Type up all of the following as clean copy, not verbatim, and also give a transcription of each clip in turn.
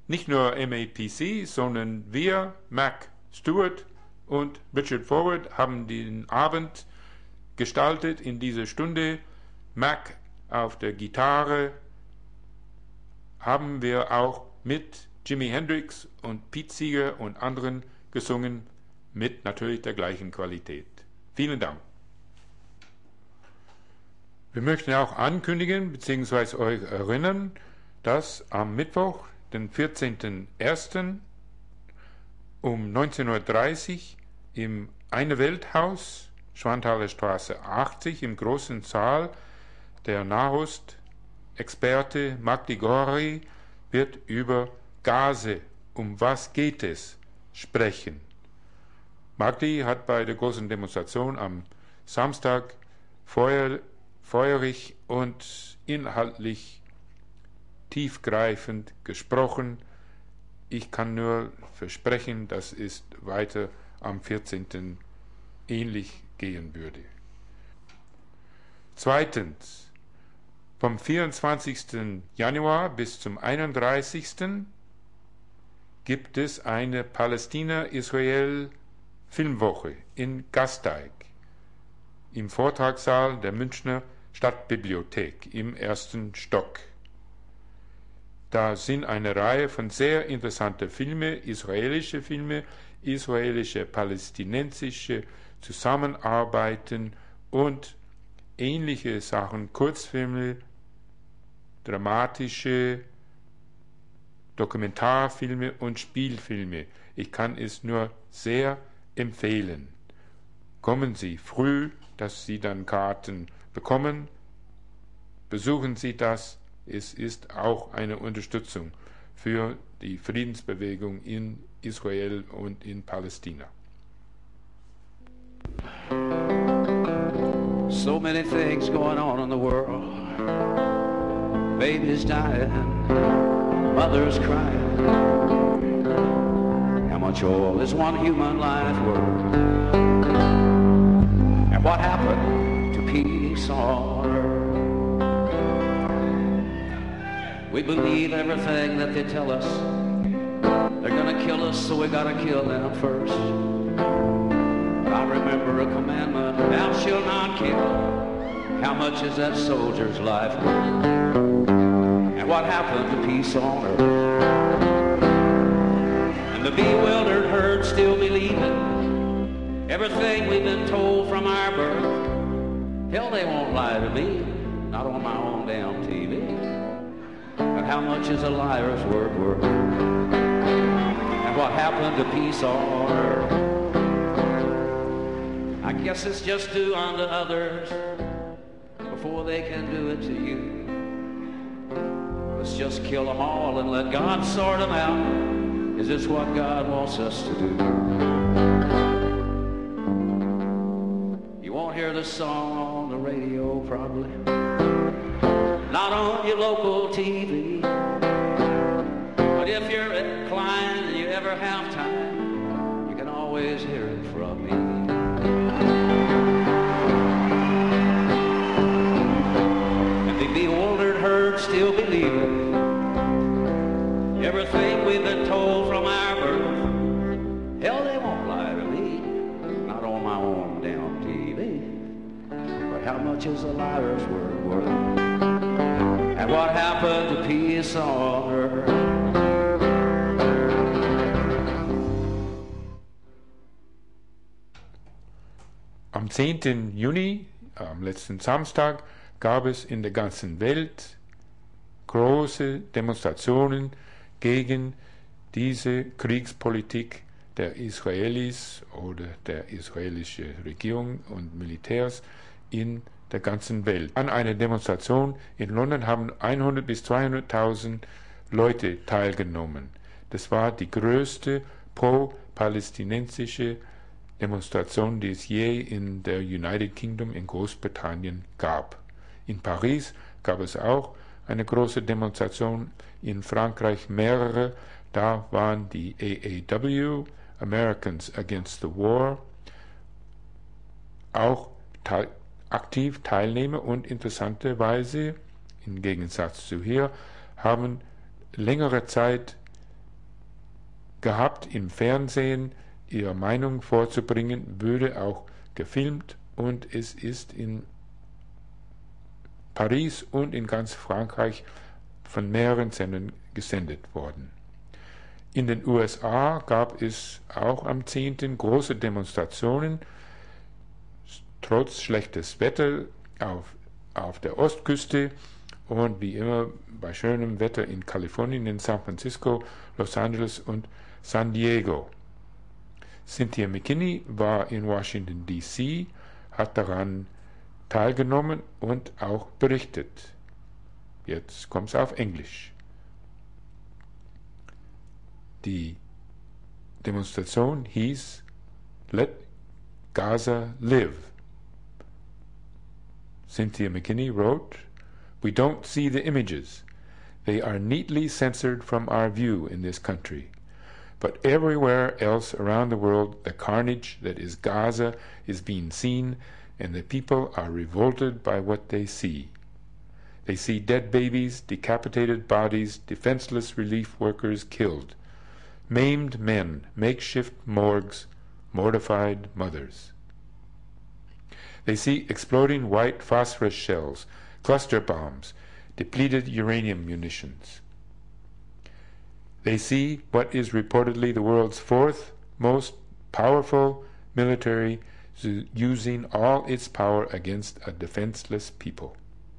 Nicht nur MAPC, sondern wir, Mac Stewart und Richard Forward, haben den Abend gestaltet in dieser Stunde. Mac auf der Gitarre, haben wir auch mit Jimi Hendrix und Pete Seeger und anderen gesungen, mit natürlich der gleichen Qualität. Vielen Dank. Wir möchten auch ankündigen bzw. euch erinnern, dass am Mittwoch, den 14.01. um 19:30 Uhr im Eine Welthaus, Schwanthaler Straße 80, im großen Saal, der Nahost-Experte Magdi Gori wird über Gase, um was geht es, sprechen. Magdi hat bei der großen Demonstration am Samstag feurig und inhaltlich tiefgreifend gesprochen. Ich kann nur versprechen, dass es weiter am 14. ähnlich gehen würde. Zweitens, vom 24. Januar bis zum 31. gibt es eine Palästina-Israel-Filmwoche in Gasteig im Vortragssaal der Münchner Stadtbibliothek im 1. Stock. Da sind eine Reihe von sehr interessanten Filmen, israelische, palästinensische Zusammenarbeiten und ähnliche Sachen, Kurzfilme, dramatische Dokumentarfilme und Spielfilme. Ich kann es nur sehr empfehlen. Kommen Sie früh, dass Sie dann Karten bekommen. Besuchen Sie das. Es ist auch eine Unterstützung für die Friedensbewegung in Israel und in Palästina. So many things going on in the world. Babies dying, mothers crying. How much oil is one human life worth? And what happened to peace on earth? We believe everything that they tell us. They're gonna kill us, so we gotta kill them first. But I remember a commandment, thou shalt not kill. How much is that soldier's life worth? And what happened to peace on earth? And the bewildered herd still believing everything we've been told from our birth. Hell, they won't lie to me, not on my own damn TV. But how much is a liar's word worth? And what happened to peace on earth? I guess it's just do unto others before they can do it to you. Let's just kill them all and let God sort them out. Is this what God wants us to do? You won't hear this song on the radio probably. Not on your local TV. But if you're inclined and you ever have time, you can always hear it from me. And the bewildered herd still believing everything we've been told from our birth. Hell, they won't lie to me, not on my own damn TV. But how much is a liar's word worth? And what happened to peace on earth? Am 10. Juni, am letzten Samstag, gab es in der ganzen Welt große Demonstrationen gegen diese Kriegspolitik der Israelis oder der israelischen Regierung und Militärs in der ganzen Welt. An einer Demonstration in London haben 100.000 bis 200.000 Leute teilgenommen. Das war die größte pro-palästinensische Demonstration, die es je in der United Kingdom in Großbritannien gab. In Paris gab es auch eine große Demonstration, in Frankreich mehrere. Da waren die AAW, Americans Against the War, auch aktiv Teilnehmer, und interessanterweise, im Gegensatz zu hier, haben längere Zeit gehabt, im Fernsehen ihre Meinung vorzubringen, würde auch gefilmt und es ist in Paris und in ganz Frankreich von mehreren Sendern gesendet worden. In den USA gab es auch am 10. große Demonstrationen, trotz schlechtes Wetter auf der Ostküste und wie immer bei schönem Wetter in Kalifornien, in San Francisco, Los Angeles und San Diego. Cynthia McKinney war in Washington, D.C., hat daran teilgenommen und auch berichtet. Jetzt kommt es auf Englisch. Die Demonstration hieß Let Gaza Live. Cynthia McKinney wrote, "We don't see the images. They are neatly censored from our view in this country. But everywhere else around the world, the carnage that is Gaza is being seen, and the people are revolted by what they see. They see dead babies, decapitated bodies, defenseless relief workers killed, maimed men, makeshift morgues, mortified mothers. They see exploding white phosphorus shells, cluster bombs, depleted uranium munitions. They see what is reportedly the world's fourth most powerful military using all its power against a defenseless people.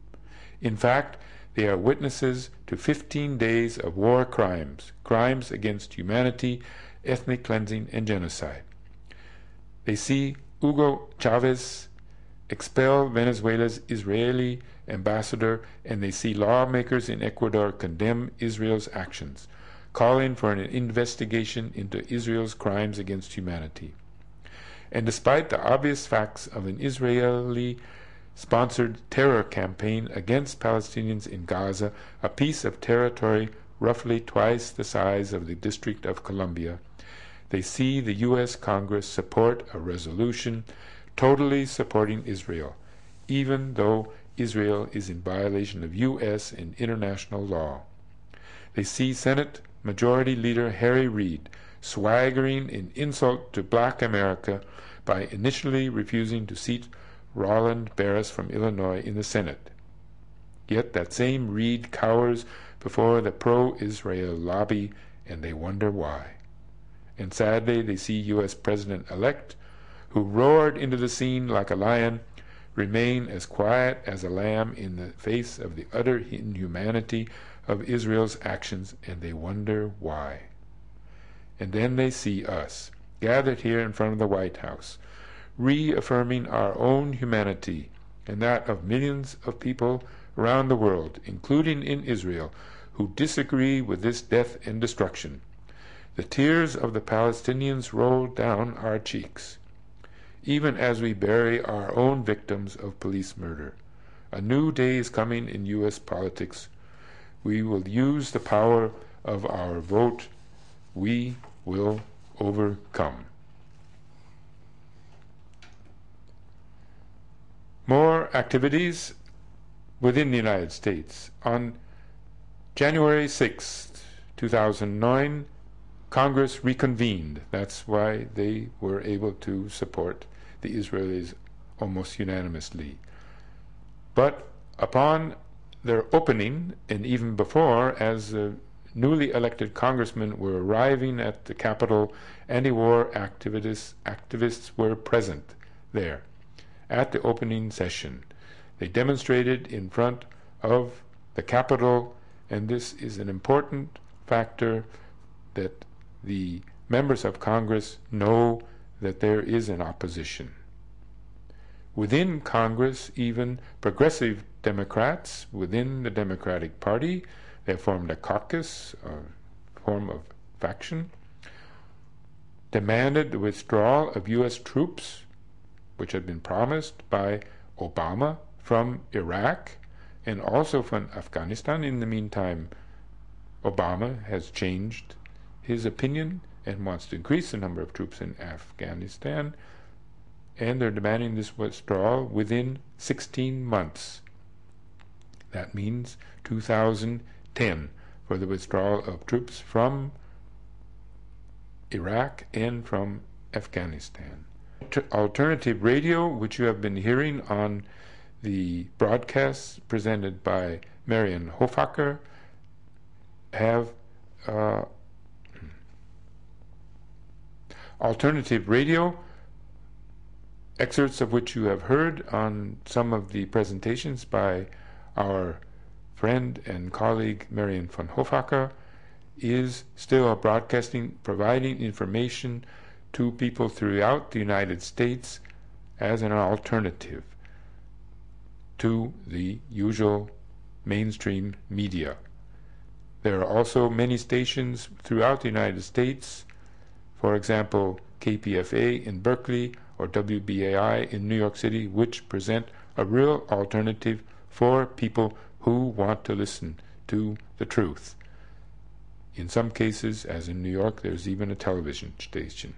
In fact, they are witnesses to 15 days of war crimes, crimes against humanity, ethnic cleansing, and genocide. They see Hugo Chavez expel Venezuela's Israeli ambassador, and they see lawmakers in Ecuador condemn Israel's actions, calling for an investigation into Israel's crimes against humanity. And despite the obvious facts of an Israeli-sponsored terror campaign against Palestinians in Gaza, a piece of territory roughly twice the size of the District of Columbia, they see the U.S. Congress support a resolution totally supporting Israel, even though Israel is in violation of U.S. and international law. They see Senate Majority Leader Harry Reid swaggering in insult to Black America by initially refusing to seat Roland Barris from Illinois in the Senate. Yet that same Reid cowers before the pro-Israel lobby, and they wonder why. And sadly, they see U.S. President-elect, who roared into the scene like a lion, remain as quiet as a lamb in the face of the utter inhumanity of Israel's actions, and they wonder why. And then they see us, gathered here in front of the White House, reaffirming our own humanity and that of millions of people around the world, including in Israel, who disagree with this death and destruction. The tears of the Palestinians roll down our cheeks, even as we bury our own victims of police murder. A new day is coming in U.S. politics. We will use the power of our vote. We will overcome. More activities within the United States. On January 6th, 2009, Congress reconvened. That's why they were able to support the Israelis almost unanimously. But upon their opening, and even before, as newly elected congressmen were arriving at the Capitol, anti-war activists were present there at the opening session. They demonstrated in front of the Capitol, and this is an important factor that the members of Congress know that there is an opposition. Within Congress, even progressive Democrats within the Democratic Party, they formed a caucus, a form of faction, demanded the withdrawal of U.S. troops, which had been promised by Obama, from Iraq and also from Afghanistan. In the meantime, Obama has changed his opinion and wants to increase the number of troops in Afghanistan, and they're demanding this withdrawal within 16 months. That means 2010 for the withdrawal of troops from Iraq and from Afghanistan. Alternative radio, which you have been hearing on the broadcasts presented by Marian Hofacker, have alternative radio, excerpts of which you have heard on some of the presentations by our friend and colleague Marian von Hofacker, is still broadcasting, providing information to people throughout the United States as an alternative to the usual mainstream media. There are also many stations throughout the United States, for example KPFA in Berkeley or WBAI in New York City, which present a real alternative for people who want to listen to the truth. In some cases, as in New York, there's even a television station.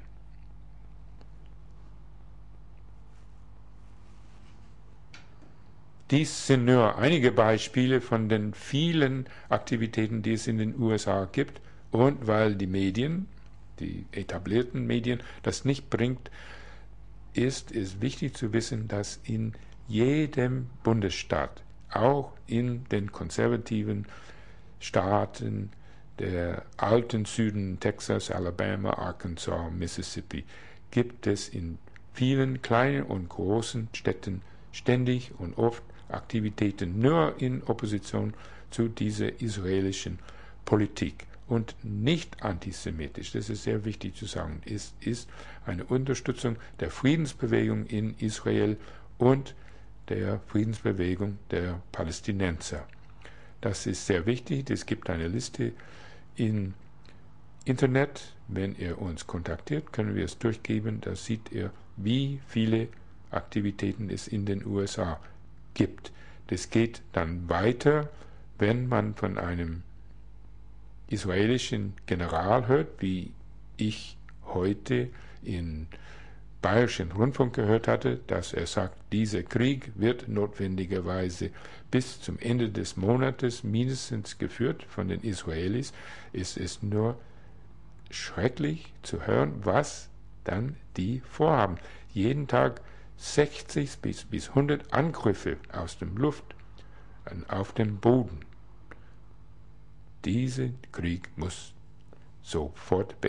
Dies sind nur einige Beispiele von den vielen Aktivitäten, die es in den USA gibt, und weil die Medien, die etablierten Medien, das nicht bringt, ist es wichtig zu wissen, dass in jedem Bundesstaat, auch in den konservativen Staaten der alten Süden, Texas, Alabama, Arkansas, Mississippi, gibt es in vielen kleinen und großen Städten ständig und oft Aktivitäten nur in Opposition zu dieser israelischen Politik und nicht antisemitisch. Das ist sehr wichtig zu sagen. Es ist eine Unterstützung der Friedensbewegung in Israel und der Friedensbewegung der Palästinenser. Das ist sehr wichtig. Es gibt eine Liste im Internet. Wenn ihr uns kontaktiert, können wir es durchgeben. Da seht ihr, wie viele Aktivitäten es in den USA gibt. Das geht dann weiter, wenn man von einem israelischen General hört, wie ich heute im Bayerischen Rundfunk gehört hatte, dass er sagt, dieser Krieg wird notwendigerweise bis zum Ende des Monates mindestens geführt von den Israelis. Es ist nur schrecklich zu hören, was dann die vorhaben. Jeden Tag 60 bis 100 Angriffe aus der Luft auf den Boden. Dieser Krieg muss sofort beenden.